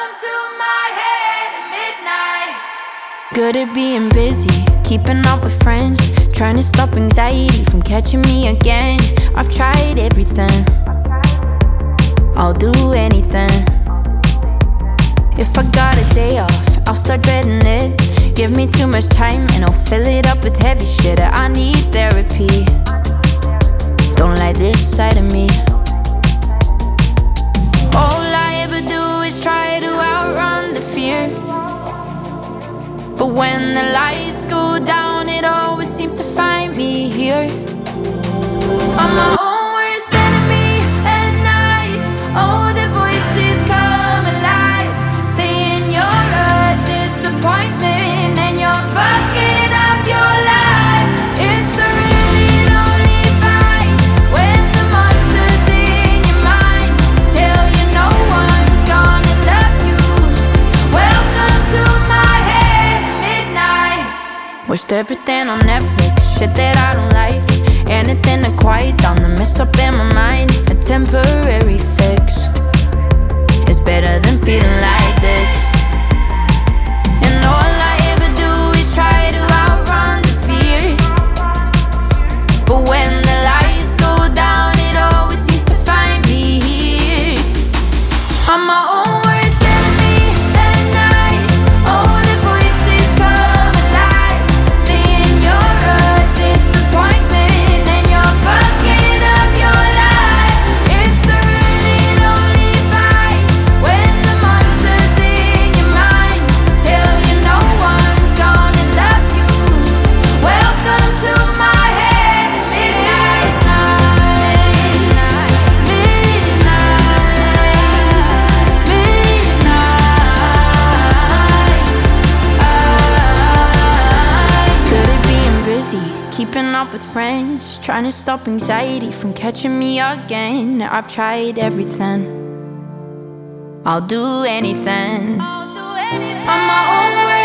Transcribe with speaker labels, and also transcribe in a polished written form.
Speaker 1: Welcome to my head at midnight.
Speaker 2: Good at being busy, keeping up with friends, trying to stop anxiety from catching me again. I've tried everything, I'll do anything. If I got a day off, I'll start dreading it. Give me too much time and I'll fill it up with heavy shit. I need therapy, don't like this side of me. All I ever do is try to outrun the fear, but when the lights go down, it always seems to find me here. I'm my own worst enemy at night. Oh, the voices come alive, saying you're a disappointment and you're fucking up your life. It's a really lonely fight when the monster's in your mind, tell you no one's gonna love you. Welcome to my head at midnight. Watched everything on Netflix, shit that I don't like. Anything to quiet down the mess up in my mind. A temporary fix is better than feeling like this. And all I ever do is try to outrun the fear, but when the lights go down, it always seems to find me here. I'm my own worst enemy at night. Oh, the voices come alive, saying you're a disappointment and you're fucking up your life. It's a really lonely fight when the monster's in your mind, tell you no one's gonna love you. Welcome to my head at midnight. Good at being busy, keeping up with friends, trying to stop anxiety from catching me again. I've tried everything, I'll do anything. I'm my own worst